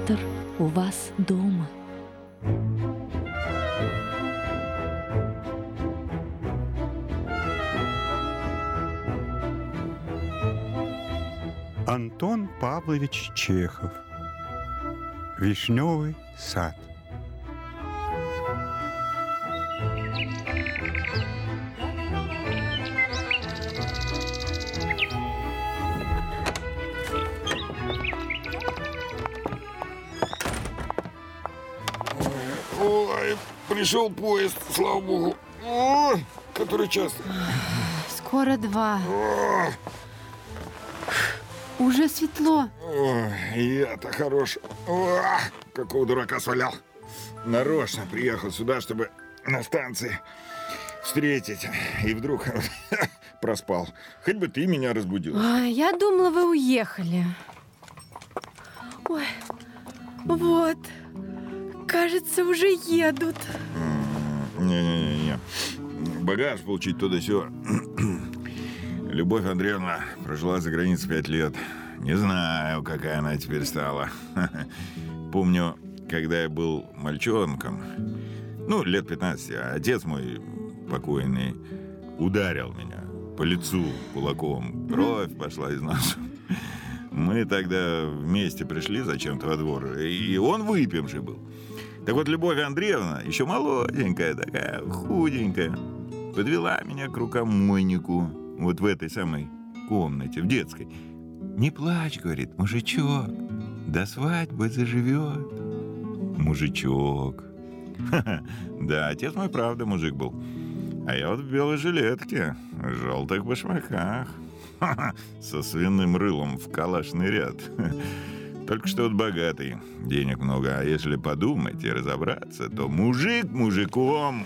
Виктор у вас дома. Антон Павлович Чехов. Вишневый сад. Ой, пришел поезд, слава богу. Ой, который час? Скоро 2. Ой, Уже светло. я-то хорош. Ой, какого дурака свалял. Нарочно приехал сюда, чтобы на станции встретить. И вдруг проспал. Хоть бы ты меня разбудил. Я думала, вы уехали. Ой, вот. Кажется, уже едут. Не-не-не. Багаж получить туда-сюда. Любовь Андреевна прожила за границей 5 лет. Не знаю, какая она теперь стала. Помню, когда я был мальчонком, лет 15, а отец мой покойный ударил меня по лицу кулаком. Кровь пошла из носа. Мы тогда вместе пришли зачем-то во двор, и он выпивший был. Так вот, Любовь Андреевна, еще молоденькая такая, худенькая, подвела меня к рукомойнику вот в этой самой комнате, в детской. «Не плачь, — говорит, — мужичок, до свадьбы заживет». Мужичок. Да, отец мой правда мужик был. А я вот в белой жилетке, в желтых башмаках, со свиным рылом в калашный ряд. Только что вот богатый, денег много. А если подумать и разобраться, то мужик мужиком.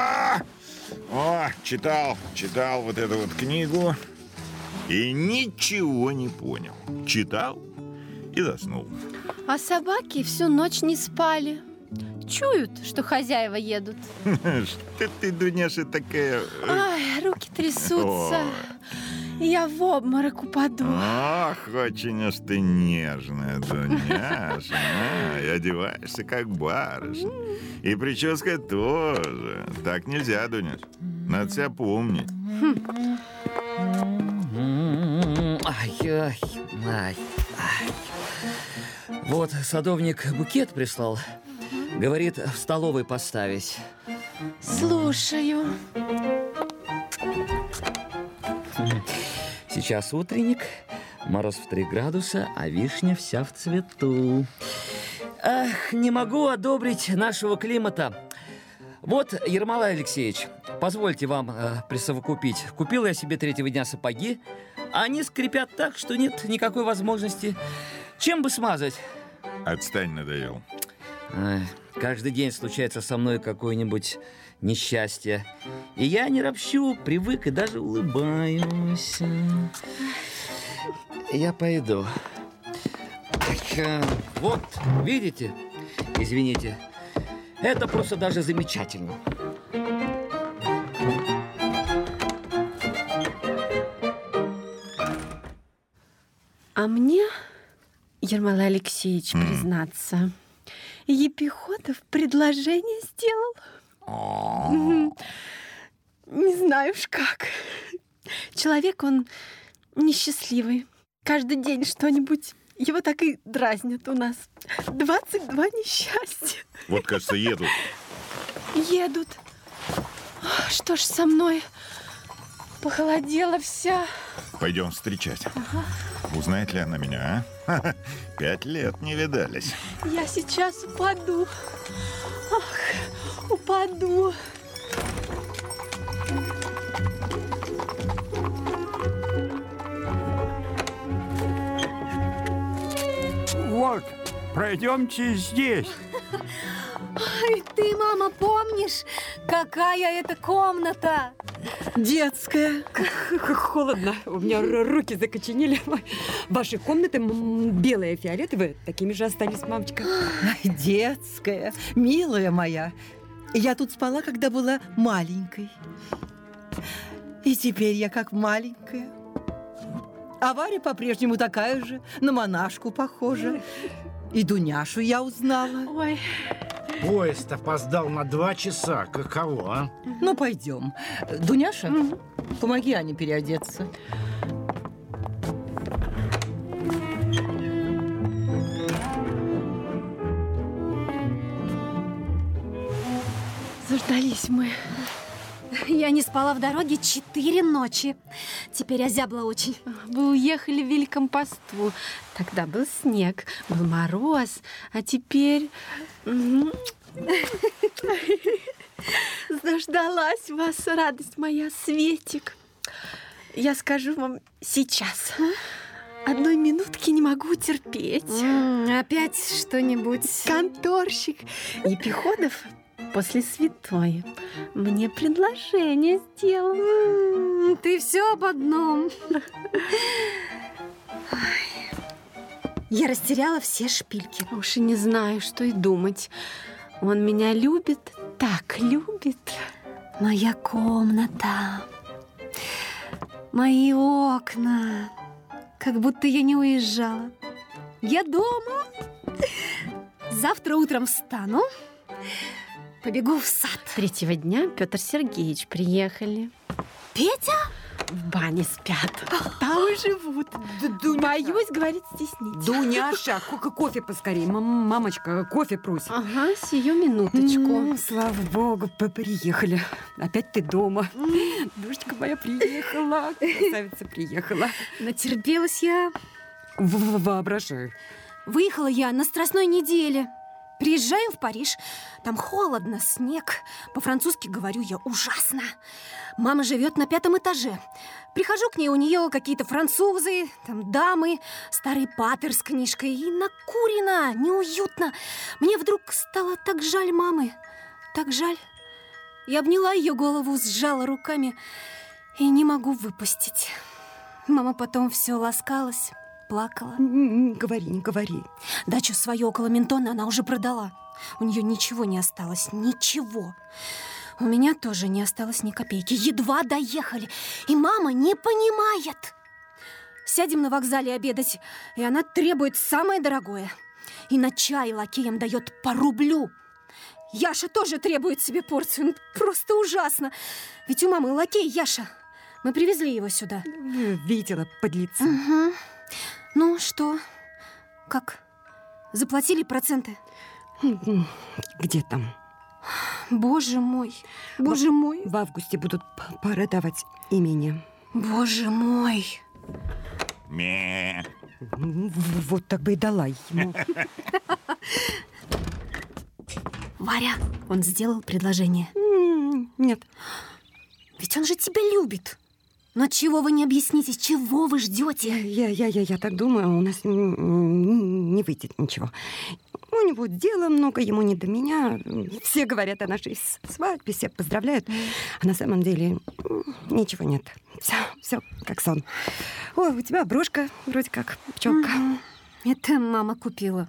Читал вот эту вот книгу и ничего не понял. Читал и заснул. А собаки всю ночь не спали. Чуют, что хозяева едут. Что ты, Дуняша, такая... Ай, руки трясутся. Я в обморок упаду. Ах, очень уж ты нежная, Дуняша. И одеваешься как барышня. И прическа тоже. Так нельзя, Дуняш. Надо себя помнить. Ай. Вот садовник букет прислал. Говорит, в столовой поставить. Слушаю. Сейчас утренник, мороз в 3 градуса, а вишня вся в цвету. Ах, не могу одобрить нашего климата. Вот, Ермолай Алексеевич, позвольте вам присовокупить. Купил я себе 3-го дня сапоги, а они скрипят так, что нет никакой возможности. Чем бы смазать? Отстань, надоел. Каждый день случается со мной какое-нибудь несчастье. И я не ропщу, привык и даже улыбаюсь. Я пойду. Вот, видите? Извините. Это просто даже замечательно. А мне, Ермолай Алексеевич, признаться, Епиходов предложение сделал. Не знаю уж как. Человек он несчастливый. Каждый день что-нибудь его так и дразнят у нас. 22 несчастья. Вот, кажется, едут. Едут. Что ж со мной? Похолодела вся. Пойдем встречать. Узнает ли она меня, а? 5 лет не видались. Я сейчас упаду. Ах, упаду. Вот, пройдемте здесь. Ай, ты, мама, помнишь, какая это комната? Детская. Холодно. У меня руки закоченели. Ваши комнаты белые, фиолетовые, такими же остались, мамочка. Ай, детская, милая моя. Я тут спала, когда была маленькой. И теперь я как маленькая. А Варя по-прежнему такая же, на монашку похожа. И Дуняшу я узнала. Ой, Поезд опоздал на 2 часа. Каково, а? Ну, пойдем. Дуняша, помоги Ане переодеться. заждались мы. Я не спала в дороге 4 ночи. Теперь озябла очень. Вы уехали в Великом посту. Тогда был снег, был мороз, а теперь... Заждалась вас, радость моя, Светик. Я скажу вам сейчас. Одной минутки не могу терпеть. Опять что-нибудь? Конторщик Епиходов после святой мне предложение сделал. Ты все об одном. Я растеряла все шпильки. Уж и не знаю, что и думать. Он меня любит, так любит. Моя комната, мои окна, как будто я не уезжала. Я дома. Завтра утром встану, побегу в сад. 3-го дня Петр Сергеевич приехали. Петя? В бане спят. Там и живут. Боюсь говорить стеснить. Дуняша, кофе поскорей. Мамочка, кофе просит. Ага, сию минуточку. Слава богу, приехали. Опять ты дома. Душечка моя приехала. Красавица приехала. Натерпелась я. Воображаю. Выехала я на страстной неделе. Приезжаем в Париж. Там холодно, снег. По-французски говорю я ужасно. Мама живет на 5-м этаже. Прихожу к ней, у нее какие-то французы, там дамы, старый патер с книжкой. И накурено, неуютно. Мне вдруг стало так жаль мамы. Так жаль. Я обняла ее голову, сжала руками и не могу выпустить. Мама потом все ласкалась. Плакала. Не говори. Дачу свою около Ментона она уже продала. У нее ничего не осталось, ничего. У меня тоже не осталось ни копейки. Едва доехали, и мама не понимает. Сядем на вокзале обедать, и она требует самое дорогое. И на чай лакеям дает по рублю. Яша тоже требует себе порцию. Просто ужасно. Ведь у мамы лакей Яша. Мы привезли его сюда. Видела, подлеца. Угу. Ну, что? Как? Заплатили проценты? Где там? Боже мой, боже мой. В августе будут пора давать имени. Боже мой. Ме. Вот так бы и дала ему. Варя, он сделал предложение. Нет. Ведь он же тебя любит. Но чего вы не объясните? Чего вы ждете? Я так думаю, у нас не выйдет ничего. У него дела много, ему не до меня. Все говорят о нашей свадьбе, все поздравляют. А на самом деле ничего нет. Все как сон. Ой, у тебя брошка вроде как пчелка. Это мама купила.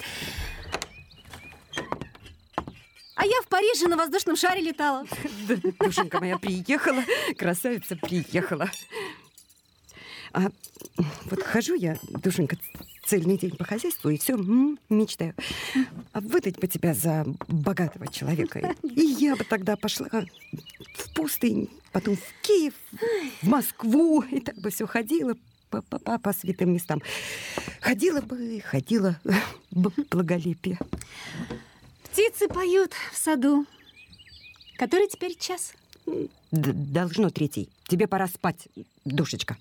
А я в Париже на воздушном шаре летала. Душенька моя приехала, красавица приехала. А вот хожу я, Душенька, цельный день по хозяйству и все мечтаю. А выдать бы тебя за богатого человека. И я бы тогда пошла в пустынь, потом в Киев, в Москву. И так бы все ходила по святым местам. Ходила благолепие. Птицы поют в саду. Который теперь час? Должно 3. Тебе пора спать, Душечка.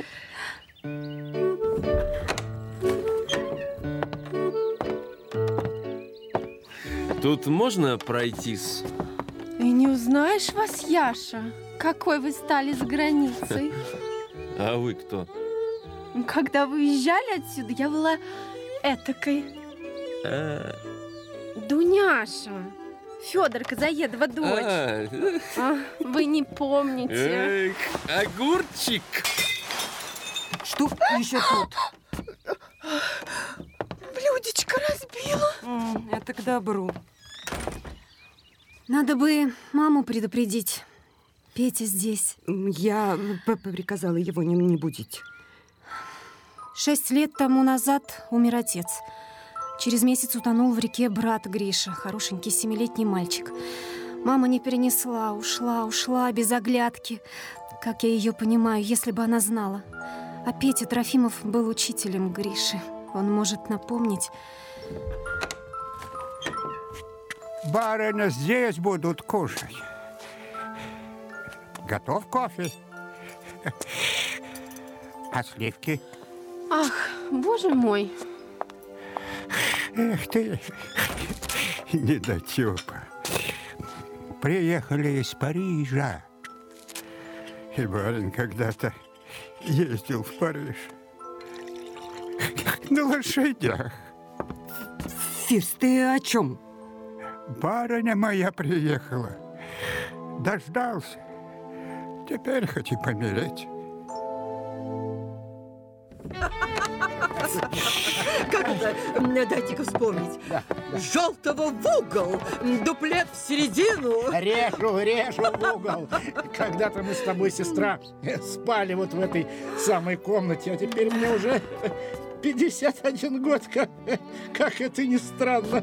Тут можно пройтись? И не узнаешь вас, Яша, какой вы стали за границей. А вы кто? Когда вы уезжали отсюда, я была этакой. Дуняша. Федор Казаедова дочь. Вы не помните. Эх, огурчик. Что еще тут? Блюдечко разбила. Это к добру. Надо бы маму предупредить. Петя здесь. Я приказала его не будить. 6 лет тому назад умер отец. Через месяц утонул в реке брат Гриша, хорошенький 7-летний мальчик. Мама не перенесла, ушла без оглядки. Как я ее понимаю, если бы она знала. А Петя Трофимов был учителем Гриши. Он может напомнить... Барыня здесь будут кушать. Готов кофе? А сливки? Ах, боже мой. Эх ты, недотёпа. Приехали из Парижа. И барин когда-то ездил в Париж. На лошадях. Фирс, ты о чем? Барыня моя приехала. Дождался. Теперь хоть и помереть. Как это? Дайте-ка вспомнить. Желтого в угол, дуплет в середину. Режу в угол. Когда-то мы с тобой, сестра, спали вот в этой самой комнате, а теперь мне уже 51 год. Как это ни странно.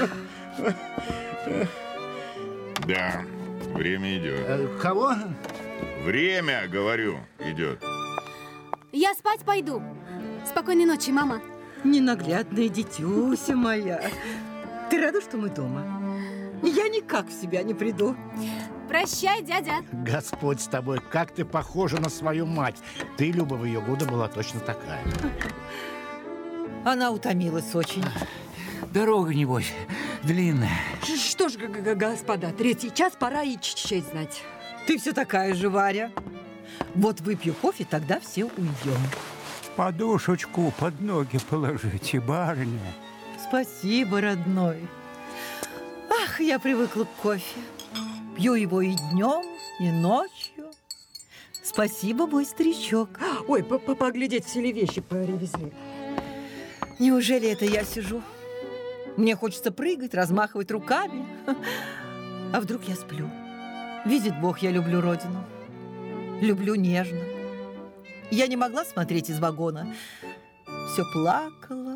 Да, время идет. Кого? Время, говорю, идет. Я спать пойду. Спокойной ночи, мама. Ненаглядная дитюся моя. Ты рада, что мы дома? Я никак в себя не приду. Прощай, дядя. Господь с тобой, как ты похожа на свою мать. Ты, Люба, в ее годы была точно такая. Она утомилась очень. Дорога, небось, длинная. Что ж, господа, 3-й час, пора и честь знать. Ты все такая же, Варя. Вот выпью кофе, тогда все уйдем. Подушечку под ноги положите, барыня. Спасибо, родной. Ах, я привыкла к кофе. Пью его и днем, и ночью. Спасибо, мой старичок. Ой, поглядеть, все ли вещи привезли. Неужели это я сижу? Мне хочется прыгать, размахивать руками. А вдруг я сплю? Видит Бог, я люблю родину. Люблю нежно. Я не могла смотреть из вагона. Все плакала.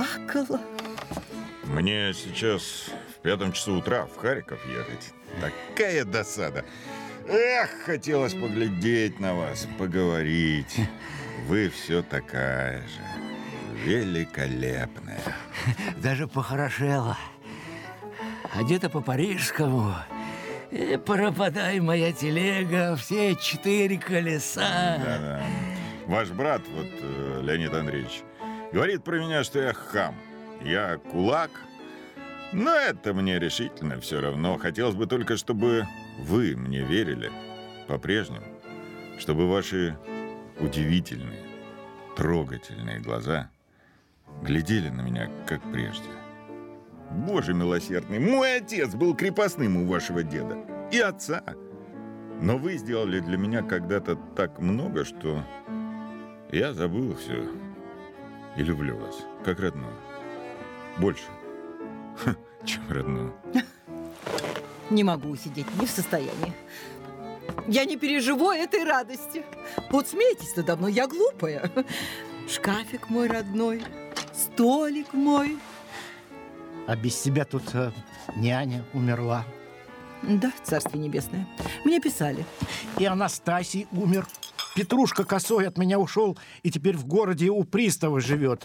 Мне сейчас в 5 часу утра в Харьков ехать. Такая досада. Эх, хотелось поглядеть на вас, поговорить. Вы все такая же. Великолепная. Даже похорошела. Одета по-парижскому. И пропадай, моя телега, все 4 колеса. Да-да. Ваш брат, вот Леонид Андреевич, говорит про меня, что я хам. Я кулак. Но это мне решительно все равно. Хотелось бы только, чтобы вы мне верили по-прежнему. Чтобы ваши удивительные, трогательные глаза глядели на меня, как прежде. Боже милосердный, мой отец был крепостным у вашего деда и отца. Но вы сделали для меня когда-то так много, что я забыл все и люблю вас, как родную. Больше, чем родную. Не могу сидеть, не в состоянии. Я не переживу этой радости. Вот смейтесь надо мной, я глупая. Шкафик мой родной, столик мой. А без тебя тут няня умерла. Да, царствие небесное. Мне писали. И Анастасий умер. Петрушка косой от меня ушел и теперь в городе у пристава живет.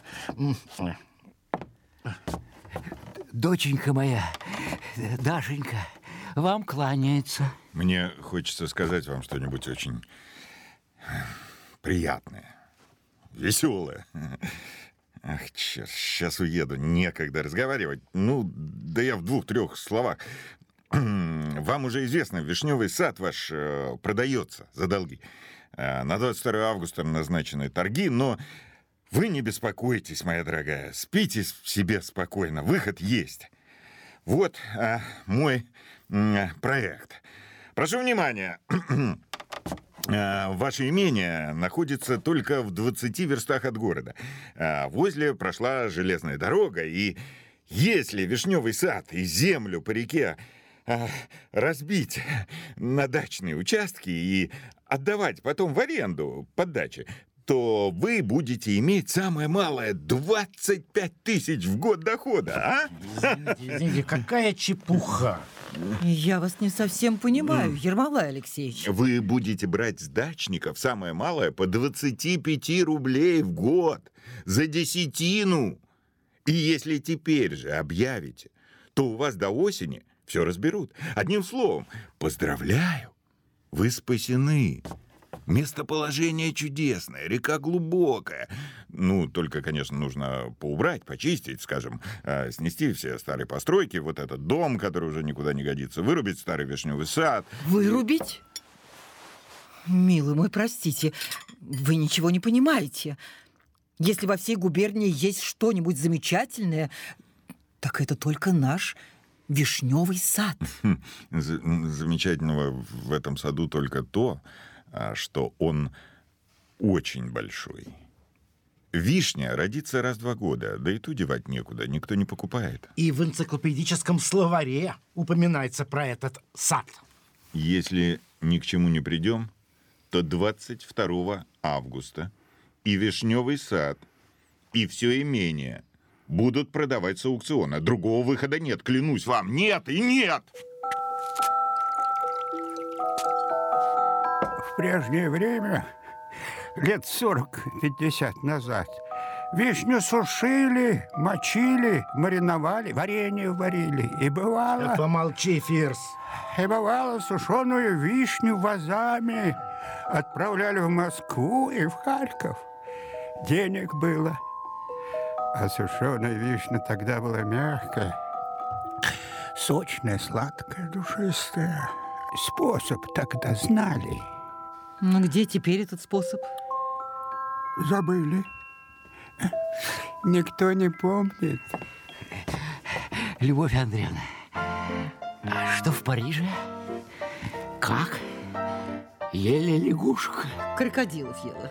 Доченька моя, Дашенька, вам кланяется. Мне хочется сказать вам что-нибудь очень приятное, веселое. Ах, черт, сейчас уеду, некогда разговаривать. Ну, да я в 2-3 словах. Вам уже известно, Вишневый сад ваш продается за долги. На 22 августа назначены торги, но вы не беспокойтесь, моя дорогая. Спите себе спокойно, выход есть. Вот мой проект. Прошу внимания. Ваше имение находится только в 20 верстах от города. Возле прошла железная дорога, и если Вишневый сад и землю по реке разбить на дачные участки и отдавать потом в аренду под дачи, то вы будете иметь самое малое 25 тысяч в год дохода, а? Извините, какая чепуха. Я вас не совсем понимаю, Ермолай Алексеевич. Вы будете брать с дачников самое малое по 25 рублей в год за десятину. И если теперь же объявите, то у вас до осени все разберут. Одним словом, поздравляю, вы спасены. Местоположение чудесное, река глубокая. Ну, только, конечно, нужно поубрать, почистить, скажем, снести все старые постройки, вот этот дом, который уже никуда не годится, вырубить старый вишневый сад. Вырубить? Милый мой, простите, вы ничего не понимаете. Если во всей губернии есть что-нибудь замечательное, так это только наш вишневый сад. Замечательного в этом саду только то, что он очень большой. Вишня родится раз в 2 года, да и ту девать некуда, никто не покупает. И в энциклопедическом словаре упоминается про этот сад. Если ни к чему не придем, то 22 августа и вишневый сад, и все имение будут продавать с аукциона. Другого выхода нет, клянусь вам, нет и нет! В прежнее время, лет 40-50 назад, вишню сушили, мочили, мариновали, варенье варили. И бывало... Помолчи, Фирс. И бывало, сушеную вишню вазами отправляли в Москву и в Харьков. Денег было. А сушеная вишня тогда была мягкая, сочная, сладкая, душистая. Способ тогда знали. Ну где теперь этот способ? Забыли. Никто не помнит. Любовь Андреевна, а что в Париже? Как? Ели лягушек? Крокодилов ела.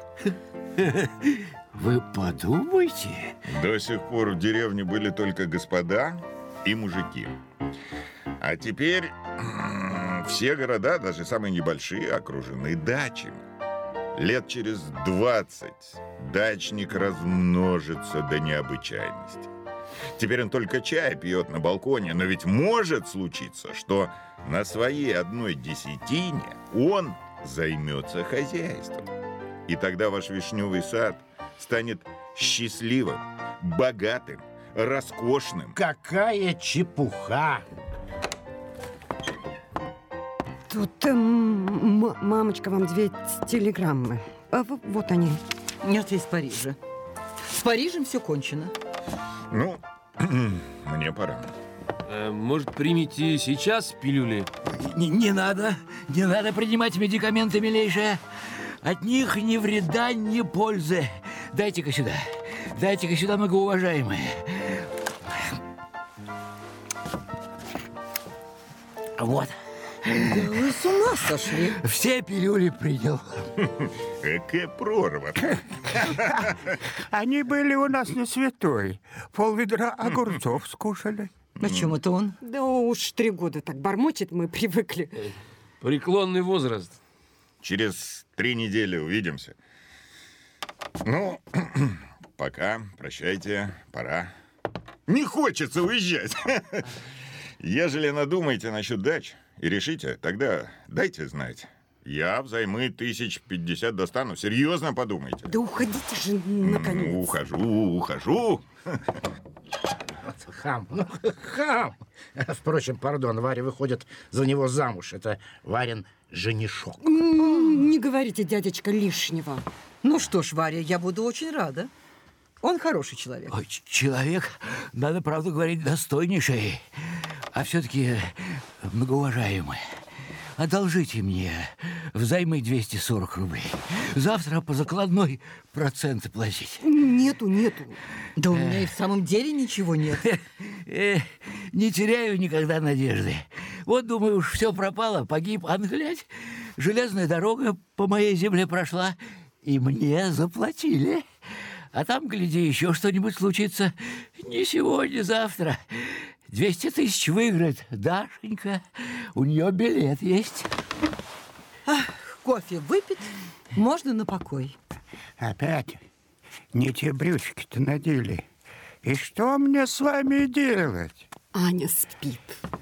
Вы подумайте. До сих пор в деревне были только господа и мужики. А теперь все города, даже самые небольшие, окружены дачами. Лет через 20 дачник размножится до необычайности. Теперь он только чай пьет на балконе, но ведь может случиться, что на своей 1/10 он займется хозяйством. И тогда ваш вишневый сад станет счастливым, богатым, роскошным. Какая чепуха! Тут мамочка вам 2 телеграммы. Вот они. Нет, из Парижа. С Парижем все кончено. Ну, мне пора. Может, примите сейчас пилюли? Не надо принимать медикаменты, милейшая. От них ни вреда, ни пользы. Дайте-ка сюда, многоуважаемые. Вот. Вы с ума сошли? Все пилюли принял. Какая прорва. Они были у нас не святой. Пол-ведра огурцов скушали. О чем это он? Да уж 3 года так бормочет, мы привыкли. Преклонный возраст. Через 3 недели увидимся. Ну, пока, прощайте, пора. Не хочется уезжать. Ежели надумаете насчет дач и решите, тогда дайте знать. Я взаймы 1050 достану. Серьезно подумайте. Да уходите же, наконец. Ухожу. Хам. Хам. Впрочем, пардон, Варя выходит за него замуж. Это Варин женишок. Не говорите, дядечка, лишнего. Ну что ж, Варя, я буду очень рада. Он хороший человек. Ой, человек, надо правду говорить, достойнейший. А все-таки, многоуважаемый, одолжите мне взаймы 240 рублей. Завтра по закладной проценты платить. Нету. Да у меня и в самом деле ничего нет. Не теряю никогда надежды. Вот, думаю, уж все пропало, погиб, а глядь, железная дорога по моей земле прошла, и мне заплатили. А там, гляди, еще что-нибудь случится. Не сегодня, завтра. 200 тысяч выиграет Дашенька. У нее билет есть. Кофе выпит, можно на покой. Опять не те брючки-то надели. И что мне с вами делать? Аня спит.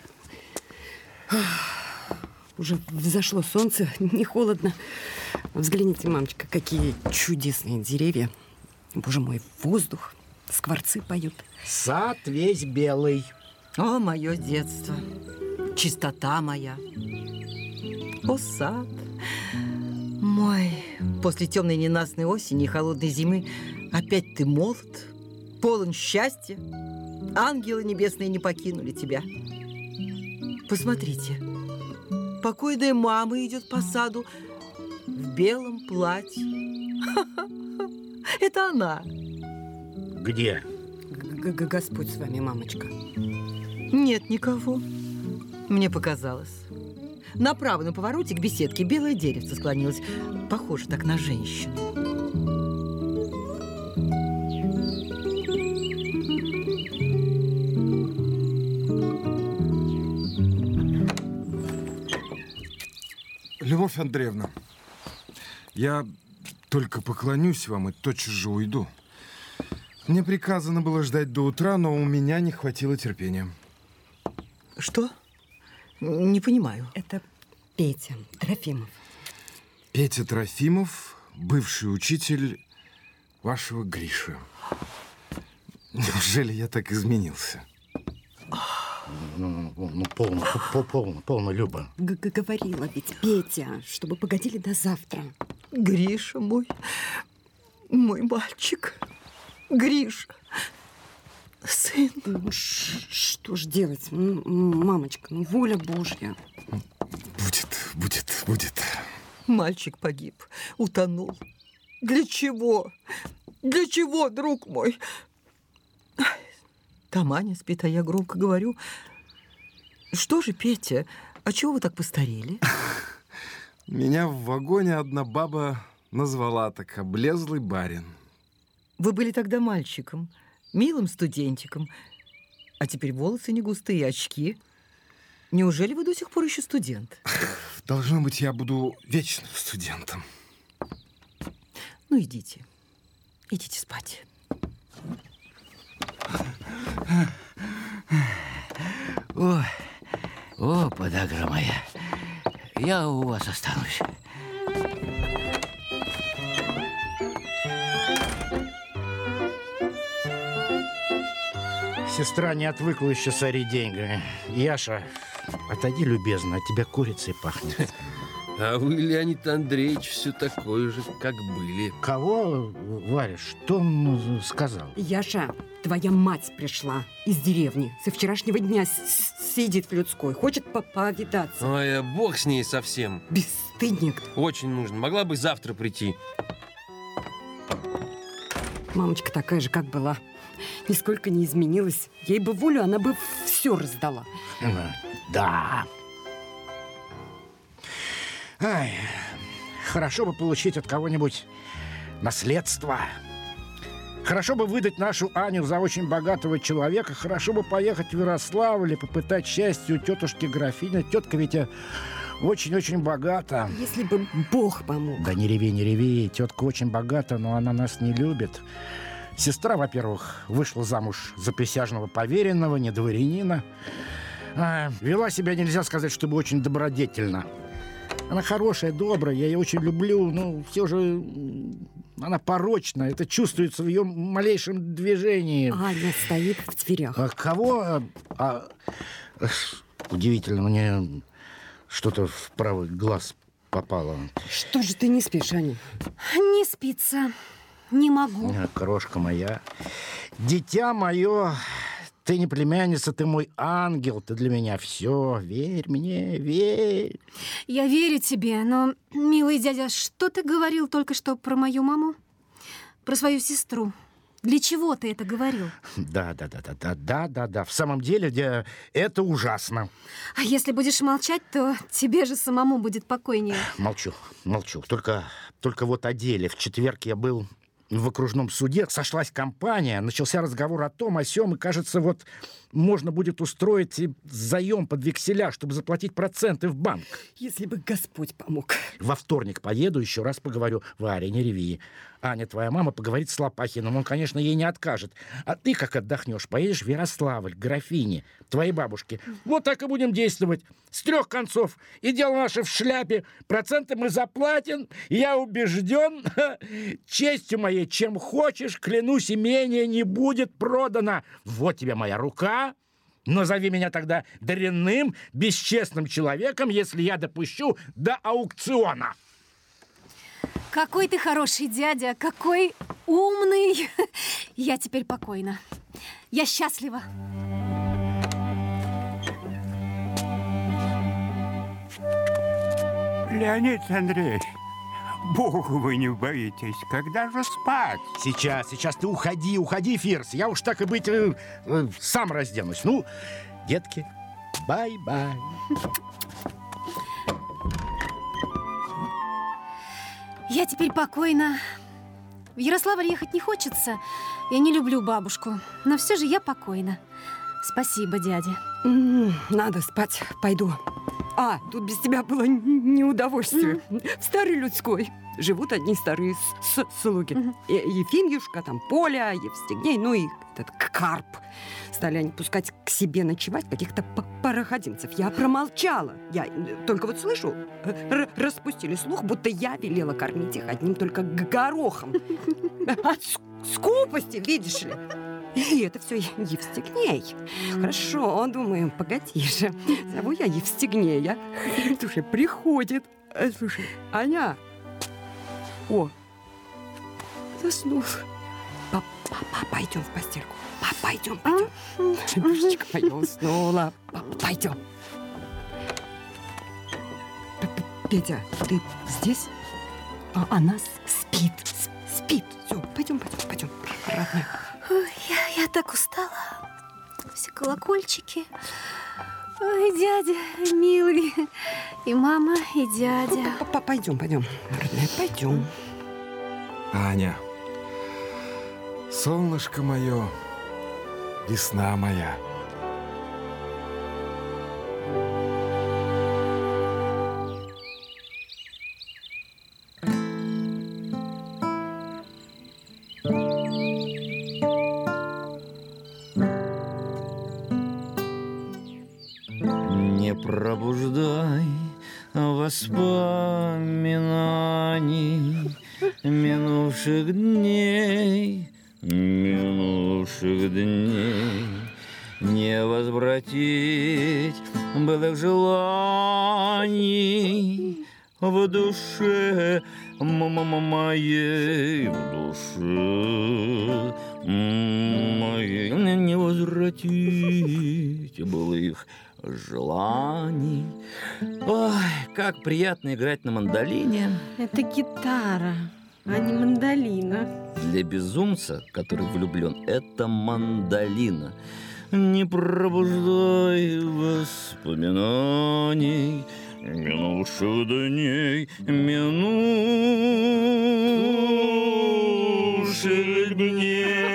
Уже взошло солнце, не холодно. Взгляните, мамочка, какие чудесные деревья. Боже мой, воздух, скворцы поют. Сад весь белый. О, мое детство, чистота моя. О, сад мой. После темной ненастной осени и холодной зимы опять ты молод, полон счастья. Ангелы небесные не покинули тебя. Посмотрите, покойная мама идет по саду в белом платье. Это она. Где? Господь с вами, мамочка. Нет никого. Мне показалось. Направо на повороте к беседке белое деревце склонилось. Похоже так на женщину. Любовь Андреевна, я только поклонюсь вам и тотчас же уйду. Мне приказано было ждать до утра, но у меня не хватило терпения. Что? Не понимаю. Это Петя Трофимов. Петя Трофимов, бывший учитель вашего Гриши. Неужели я так изменился? Полно, Люба. Говорила ведь Петя, чтобы погодили до завтра. Гриша мой мальчик. Гриша, сын. Ну, что ж делать, мамочка, воля Божья. Будет. Мальчик погиб, утонул. Для чего? Для чего, друг мой? Там Аня спит, а я громко говорю. Что же, Петя, а чего вы так постарели? Меня в вагоне одна баба назвала так: облезлый барин. Вы были тогда мальчиком, милым студентиком, а теперь волосы не густые, очки. Неужели вы до сих пор еще студент? Должно быть, я буду вечным студентом. Ну, идите спать. О, подагра моя, я у вас останусь. Сестра не отвыкла еще сорить деньги. Яша, отойди, любезно, от тебя курицей пахнет. А вы, Леонид Андреевич, все такой же, как были. Кого, Варя, что он сказал? Яша, твоя мать пришла из деревни. Со вчерашнего дня сидит в людской, хочет повидаться. Ой, а бог с ней совсем. Бесстыдник. Очень нужно. Могла бы завтра прийти. Мамочка такая же, как была. Нисколько не изменилась. Ей бы волю, она бы все раздала. Да. Ай, хорошо бы получить от кого-нибудь наследство. Хорошо бы выдать нашу Аню за очень богатого человека. Хорошо бы поехать в Ярославль и попытать счастье у тетушки графини. Тетка ведь очень-очень богата. Если бы Бог помог. Да не реви. Тетка очень богата, но она нас не любит. Сестра, во-первых, вышла замуж за присяжного поверенного, не дворянина. Вела себя, нельзя сказать, чтобы очень добродетельно. Она хорошая, добрая, я ее очень люблю, но все же она порочна. Это чувствуется в ее малейшем движении. Аня стоит в дверях. Кого? Удивительно, мне что-то в правый глаз попало. Что же ты не спишь, Аня? Не спится. Не могу. Крошка моя. Дитя мое, ты не племянница, ты мой ангел, ты для меня все. Верь мне, верь. Я верю тебе, но, милый дядя, что ты говорил только что про мою маму? Про свою сестру? Для чего ты это говорил? Да. В самом деле, это ужасно. А если будешь молчать, то тебе же самому будет покойнее. Молчу. Только вот о деле. В четверг я был в окружном суде сошлась компания, начался разговор о том, о сём, и, кажется, вот можно будет устроить и заем под векселя, чтобы заплатить проценты в банк. Если бы Господь помог. Во вторник поеду, еще раз поговорю. Варя, не реви. Аня, твоя мама, поговорит с Лопахиным. Он, конечно, ей не откажет. А ты, как отдохнешь, поедешь в Ярославль, к графине, твоей бабушке. Вот так и будем действовать. С 3 концов. И дело наше в шляпе. Проценты мы заплатим. Я убежден, честью моей, чем хочешь, клянусь, имение не будет продано. Вот тебе моя рука. Назови меня тогда дрянным, бесчестным человеком, если я допущу до аукциона. Какой ты хороший дядя, какой умный. Я теперь покойна. Я счастлива. Леонид Андреевич, Богу вы не боитесь. Когда же спать? Сейчас ты уходи, Фирс. Я уж так и быть сам разденусь. Ну, детки, бай-бай. Я теперь покойна. В Ярославль ехать не хочется. Я не люблю бабушку. Но все же я покойна. Спасибо, дядя. Надо спать. Пойду. Тут без тебя было неудовольствие. В старой людской живут одни старые слуги. Ефимьюшка, там Поля, Евстигней, ну и этот Карп. Стали они пускать к себе ночевать каких-то пароходимцев. Я промолчала. Я только вот слышу, распустили слух, будто я велела кормить их одним только горохом. От скупости, видишь ли. И это все Евстигней. Хорошо, думаю, погоди же. Зову я Евстигнея. Слушай, приходит. Слушай, Аня. Заснул. Пойдем в постельку. Пойдем. Душечка моя уснула. Пойдем. Петя, ты здесь? Она спит. Все, пойдем. Родная. Ой, я так устала. Все колокольчики. Ой, дядя, милый. И мама, и дядя. Пойдем, родная, пойдем. Аня, солнышко мое, весна моя. Не пробуждай воспоминаний минувших дней, не возвратить былых желаний в душе моей, не возвратить былых желаний. Ой, как приятно играть на мандолине. Это гитара, а не мандолина. Для безумца, который влюблен, это мандолина. Не пробуждай воспоминаний минувших дней, минувших дней.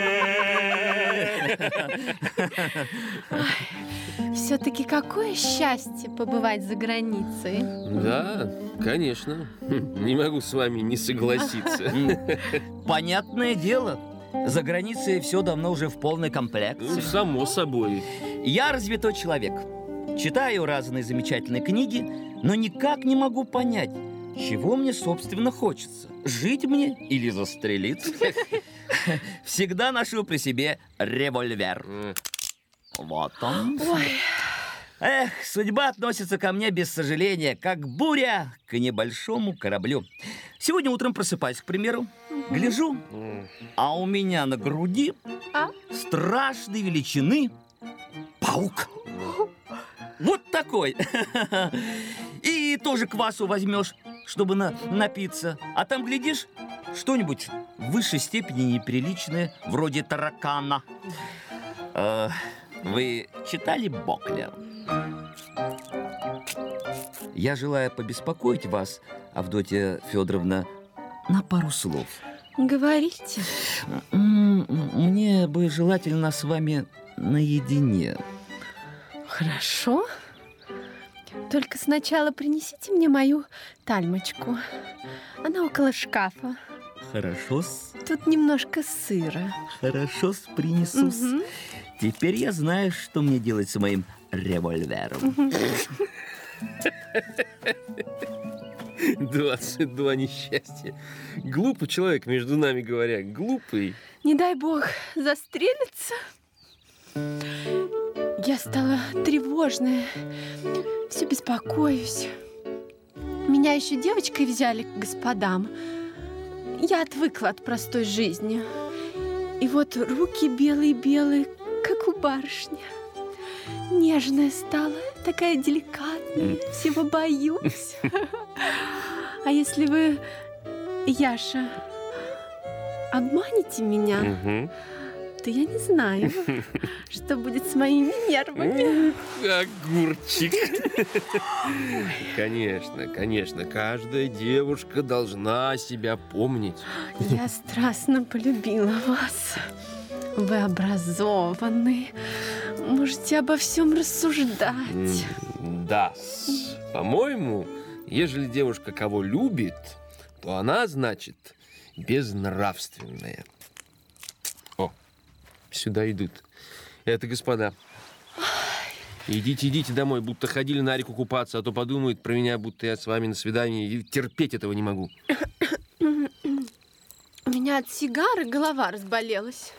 Все-таки какое счастье побывать за границей. Да, конечно. Не могу с вами не согласиться. Понятное дело. За границей все давно уже в полной комплекции. Само собой. Я развитой человек. Читаю разные замечательные книги, но никак не могу понять, чего мне, собственно, хочется. Жить мне или застрелиться? Всегда ношу при себе револьвер. Вот он. Эх, судьба относится ко мне без сожаления, как буря к небольшому кораблю. Сегодня утром просыпаюсь, к примеру, гляжу, а у меня на груди страшной величины паук. Вот такой. И тоже квасу возьмешь, чтобы напиться. А там, глядишь, что-нибудь в высшей степени неприличное, вроде таракана. Вы читали Бокля? Я желаю побеспокоить вас, Авдотья Федоровна, на пару слов. Говорите. Мне бы желательно с вами наедине. Хорошо. Только сначала принесите мне мою тальмочку. Она около шкафа. Хорошо-с. Тут немножко сыра. Хорошо-с, принесу-с. Угу. Теперь я знаю, что мне делать с моим револьвером. 22 несчастья. Глупый человек, между нами говоря. Глупый. Не дай бог застрелиться. Я стала тревожная. Все беспокоюсь. Меня еще девочкой взяли к господам. Я отвыкла от простой жизни. И вот руки белые-белые, как у барышни. Нежная стала, такая деликатная, всего боюсь. А если вы, Яша, обманете меня, то я не знаю, что будет с моими нервами. Огурчик. Конечно, конечно, каждая девушка должна себя помнить. Я страстно полюбила вас. Вы образованный, можете обо всем рассуждать. Да, по-моему, ежели девушка кого любит, то она, значит, безнравственная. О, сюда идут. Это господа. Идите, идите домой, будто ходили на реку купаться, а то подумают про меня, будто я с вами на свидании, и терпеть этого не могу. У меня от сигары голова разболелась.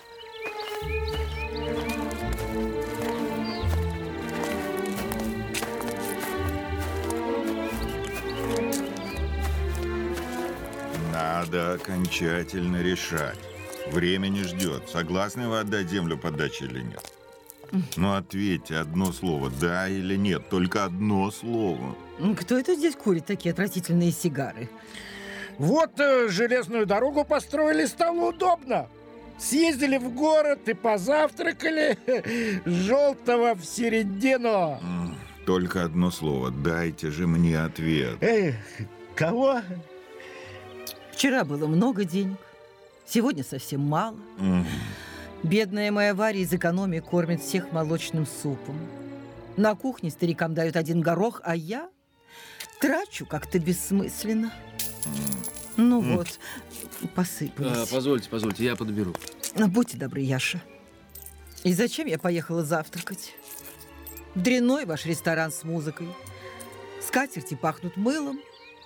Надо окончательно решать. Время не ждет. Согласны вы отдать землю под дачу или нет? Ну, ответьте одно слово, да или нет. Только одно слово. Кто это здесь курит такие отвратительные сигары? Вот железную дорогу построили, стало удобно. Съездили в город и позавтракали. Желтого в середину. Только одно слово. Дайте же мне ответ. Кого? Вчера было много денег, сегодня совсем мало. Бедная моя Варя из экономии кормит всех молочным супом. На кухне старикам дают один горох, а я трачу как-то бессмысленно. Ну вот, посыпалось. Позвольте, я подберу. Будьте добры, Яша. И зачем я поехала завтракать? Дрянной ваш ресторан с музыкой. Скатерти пахнут мылом.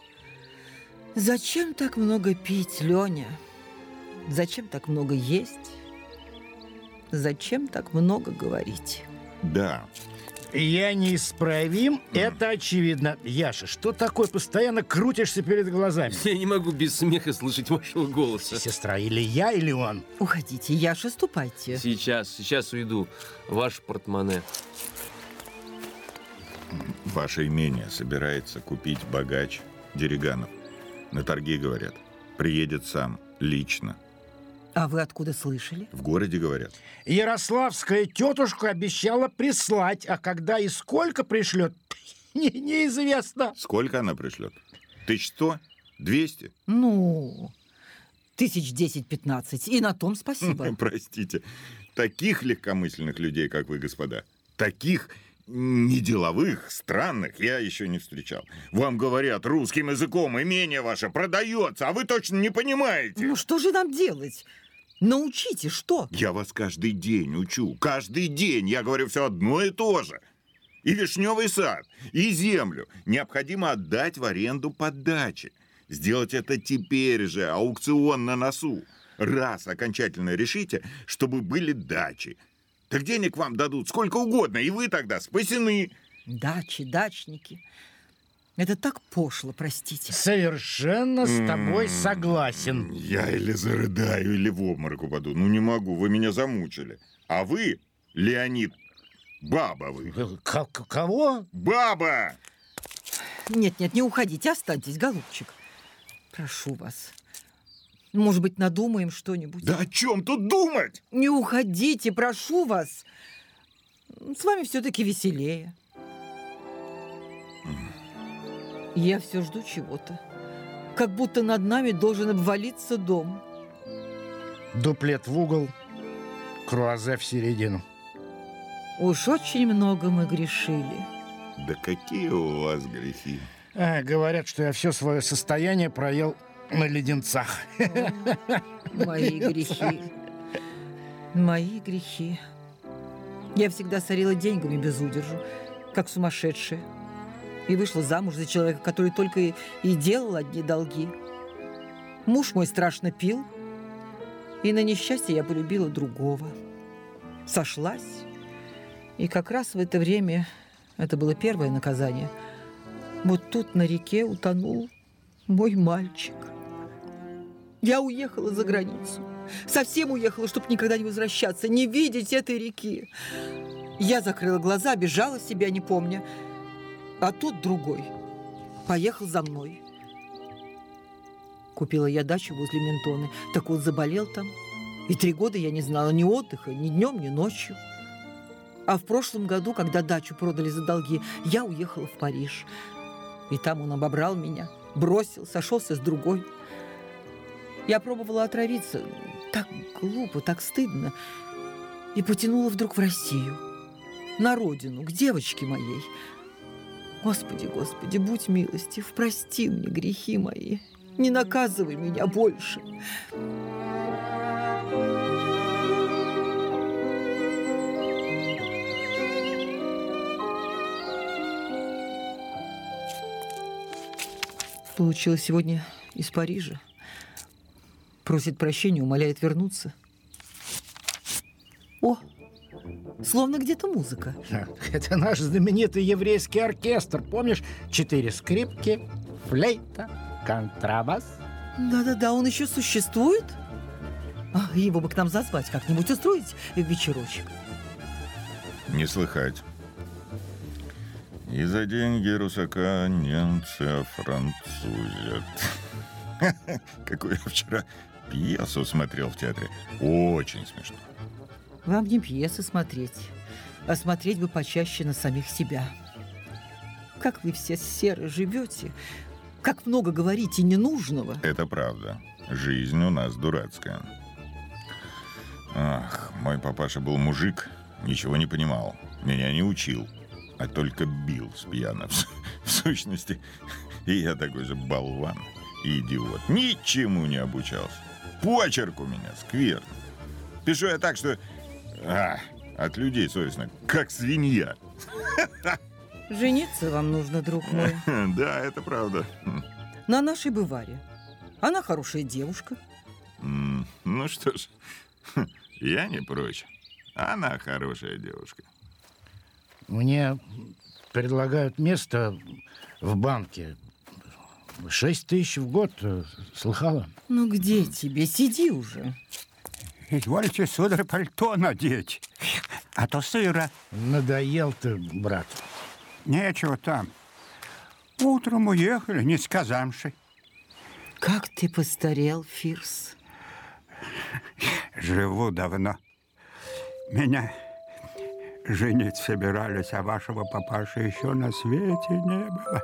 Зачем так много пить, Леня? Зачем так много есть? Зачем так много говорить? Да. Я неисправим, это очевидно. Яша, что такое? Постоянно крутишься перед глазами. Я не могу без смеха слышать вашего голоса. Сестра, или я, или он? Уходите, Яша, ступайте. Сейчас уйду. Ваше портмоне. Ваше имение собирается купить богач Дериганов. На торги, говорят. Приедет сам, лично. А вы откуда слышали? В городе, говорят. Ярославская тетушка обещала прислать, а когда и сколько пришлет, неизвестно. Сколько она пришлет? 1100? 200? Ну, 1010-15. И на том спасибо. Простите. Таких легкомысленных людей, как вы, господа, таких неделовых, странных я еще не встречал. Вам говорят русским языком, имение ваше продается, а вы точно не понимаете. Ну что же нам делать? Научите, что? Я вас каждый день учу. Каждый день я говорю все одно и то же. И вишневый сад, и землю необходимо отдать в аренду под дачи. Сделать это теперь же, аукцион на носу. Раз окончательно решите, чтобы были дачи. Так денег вам дадут сколько угодно, и вы тогда спасены. Дачи, дачники. Это так пошло, простите. Совершенно с тобой согласен. Я или зарыдаю, или в обморок упаду. Ну не могу, вы меня замучили. А вы, Леонид, баба вы. Кого? Баба! Нет, не уходите, останьтесь, голубчик. Прошу вас. Может быть, надумаем что-нибудь? Да о чем тут думать? Не уходите, прошу вас. С вами все-таки веселее. Я все жду чего-то. Как будто над нами должен обвалиться дом. дуплет в угол, круазе в середину. Уж очень много мы грешили. Да какие у вас грехи? Говорят, что я все свое состояние проел на леденцах. Мои грехи. Мои грехи. Я всегда сорила деньгами без удержу, как сумасшедшая. И вышла замуж за человека, который только и делал одни долги. Муж мой страшно пил, и на несчастье я полюбила другого. Сошлась. И как раз в это время, это было первое наказание, вот тут на реке утонул мой мальчик. Я уехала за границу. Совсем уехала, чтобы никогда не возвращаться, не видеть этой реки. Я закрыла глаза, бежала себя, не помня. А тут другой поехал за мной. Купила я дачу возле Ментоны, так он заболел там. И 3 года я не знала ни отдыха, ни днем, ни ночью. А в прошлом году, когда дачу продали за долги, я уехала в Париж. И там он обобрал меня, бросил, сошелся с другой. Я пробовала отравиться. Так глупо, так стыдно. И потянула вдруг в Россию. На родину, к девочке моей. Господи, Господи, будь милостив, прости мне грехи мои. Не наказывай меня больше. Получила сегодня из Парижа. Просит прощения, умоляет вернуться. О, словно где-то музыка. Это наш знаменитый еврейский оркестр. Помнишь? 4 скрипки, флейта, контрабас. Да-да-да, он еще существует? Его бы к нам зазвать, как-нибудь устроить вечерочек. Не слыхать. И за деньги русака немцы офранцузят. Какую я вчера пьесу смотрел в театре. Очень смешно. Вам не пьесы смотреть, а смотреть бы почаще на самих себя. Как вы все серо живете, как много говорите ненужного. Это правда. Жизнь у нас дурацкая. Ах, мой папаша был мужик, ничего не понимал, меня не учил, а только бил спьяно. В сущности, и я такой же болван и идиот. Ничему не обучался. Почерк у меня скверный. Пишу я так, что... от людей совестно, как свинья. Жениться вам нужно, друг мой. Да, это правда. На нашей Баваре. Она хорошая девушка. Ну что ж, я не прочь. Она хорошая девушка. Мне предлагают место в банке. 6 тысяч в год. Слыхала? Ну где тебе? Сиди уже. Извольте, сударь, пальто надеть, а то сыро. Надоел ты, брат. Нечего там. Утром уехали, не сказавши. Как ты постарел, Фирс. Живу давно. Меня женить собирались, а вашего папаши еще на свете не было.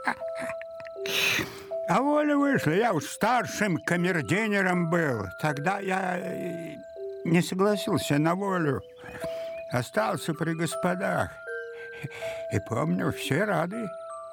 А воля вышла, я уж старшим камердинером был. Тогда я не согласился на волю. Остался при господах. И помню, все рады.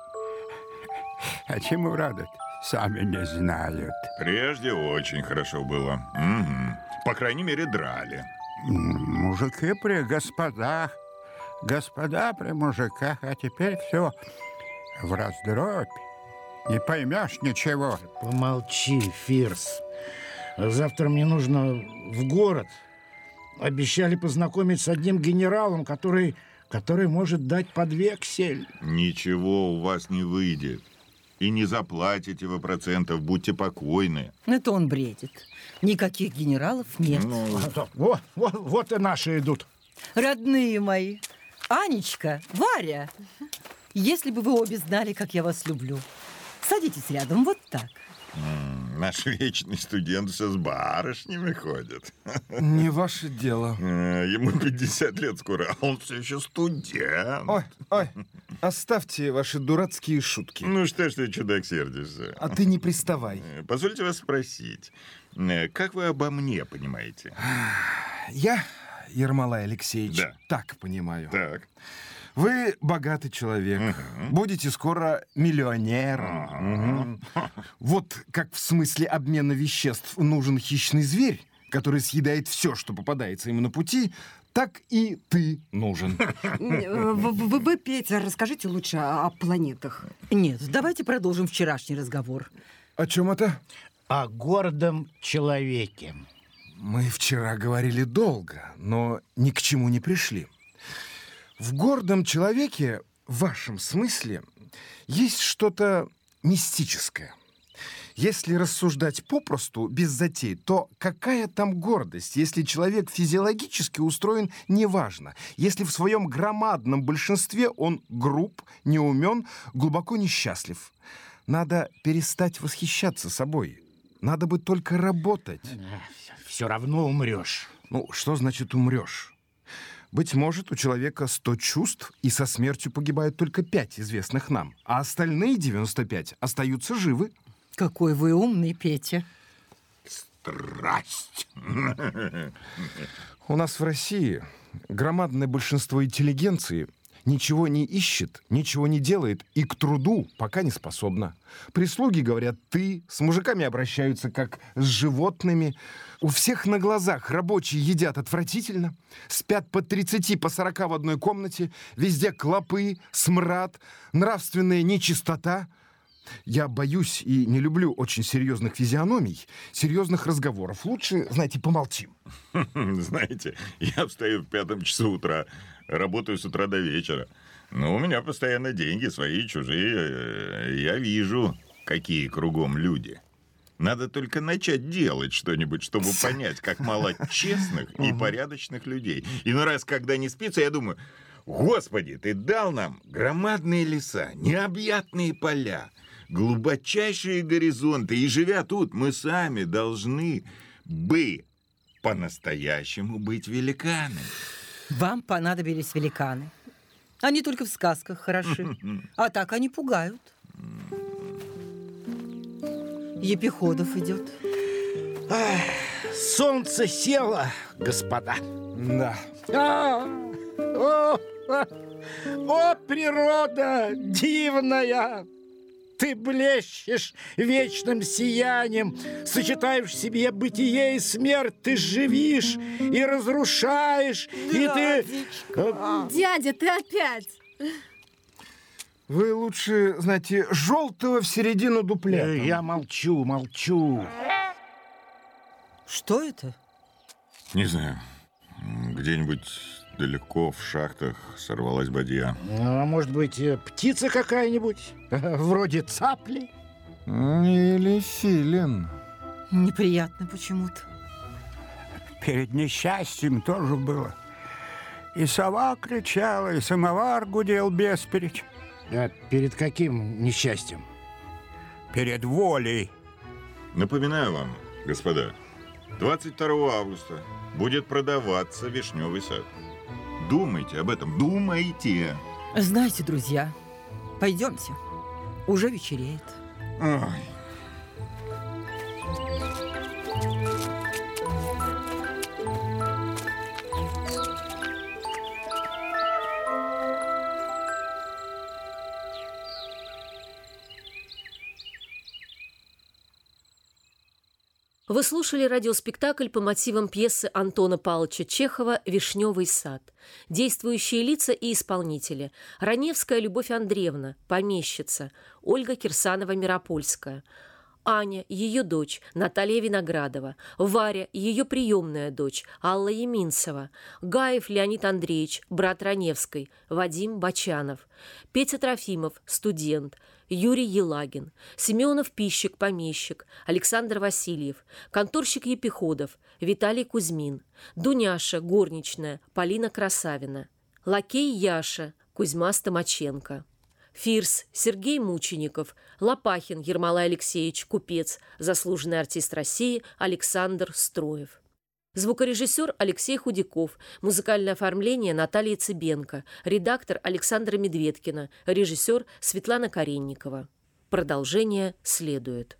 А чему рады? Сами не знают. Прежде очень хорошо было. Угу. По крайней мере, драли. Мужики при господах, господа при мужиках, а теперь все в раздробь. Не поймешь ничего. Помолчи, Фирс. Завтра мне нужно в город. Обещали познакомить с одним генералом, который может дать под вексель. Ничего у вас не выйдет. И не заплатите вы процентов, будьте покойны. Это он бредит. Никаких генералов нет. Вот и наши идут. Родные мои, Анечка, Варя, если бы вы обе знали, как я вас люблю. Садитесь рядом, вот так. Наш вечный студент все с барышнями ходит. Не ваше дело. Ему 50 лет скоро, а он все еще студент. Ой, Оставьте ваши дурацкие шутки. Ну что ж ты, чудак, сердишься? А ты не приставай. Позвольте вас спросить, как вы обо мне понимаете? Я, Ермолай Алексеевич, Да. так понимаю. Так. Вы богатый человек, будете скоро миллионером. Вот как в смысле обмена веществ нужен хищный зверь, который съедает все, что попадается ему на пути, так и ты нужен. Вы, Петя, расскажите лучше о планетах. Нет, давайте продолжим вчерашний разговор. О чем это? О гордом человеке. Мы вчера говорили долго, но ни к чему не пришли. В гордом человеке, в вашем смысле, есть что-то мистическое. Если рассуждать попросту, без затей, то какая там гордость, если человек физиологически устроен неважно, если в своем громадном большинстве он груб, неумен, глубоко несчастлив. Надо перестать восхищаться собой. Надо бы только работать. Все равно умрешь. Ну, что значит умрешь? Быть может, у человека 100 чувств, и со смертью погибают только 5 известных нам, а остальные 95 остаются живы. Какой вы умный, Петя. Страсть. У нас в России громадное большинство интеллигенции ничего не ищет, ничего не делает и к труду пока не способна. Прислуги говорят «ты», с мужиками обращаются как с животными. У всех на глазах рабочие едят отвратительно, спят по 30, по 40 в одной комнате, везде клопы, смрад, нравственная нечистота. Я боюсь и не люблю очень серьезных физиономий, серьезных разговоров. Лучше, знаете, помолчим. Знаете, я встаю в 5 часу утра, работаю с утра до вечера. Но у меня постоянно деньги, свои, чужие. Я вижу, какие кругом люди. Надо только начать делать что-нибудь, чтобы понять, как мало честных и порядочных людей. Иной раз, когда не спится, я думаю, Господи, ты дал нам громадные леса, необъятные поля, глубочайшие горизонты, и живя тут, мы сами должны бы по-настоящему быть великанами. Вам понадобились великаны. Они только в сказках хороши. А так они пугают. Епиходов идет. Солнце село, господа. Да. О, природа дивная! Ты блещешь вечным сиянием, сочетаешь в себе бытие и смерть, ты живишь и разрушаешь, и ты... Дядя, ты опять! Вы лучше, знаете, желтого в середину дуплета. Я молчу, молчу. Что это? Не знаю, где-нибудь далеко в шахтах сорвалась бадья. А может быть, птица какая-нибудь? Вроде цапли? Или филин. Неприятно почему-то. Перед несчастьем тоже было. И сова кричала, и самовар гудел бесперечь. А перед каким несчастьем? Перед волей. Напоминаю вам, господа, 22 августа будет продаваться вишневый сад. Думайте об этом, думайте. Знаете, друзья, пойдемте. Уже вечереет. Ой. Вы слушали радиоспектакль по мотивам пьесы Антона Павловича Чехова «Вишневый сад». Действующие лица и исполнители. Раневская Любовь Андреевна, помещица. Ольга Кирсанова-Миропольская. Аня, ее дочь, Наталья Виноградова. Варя, ее приемная дочь, Алла Еминцева. Гаев Леонид Андреевич, брат Раневской. Вадим Бочанов. Петя Трофимов, студент. Юрий Елагин, Семенов Пищик, помещик, Александр Васильев, конторщик Епиходов, Виталий Кузьмин, Дуняша, горничная, Полина Красавина, лакей Яша, Кузьма Стомаченко, Фирс, Сергей Мучеников, Лопахин Ермолай Алексеевич, купец, заслуженный артист России Александр Строев. Звукорежиссер Алексей Худяков, музыкальное оформление Наталья Цыбенко, редактор Александра Медведкина, режиссер Светлана Каренникова. Продолжение следует.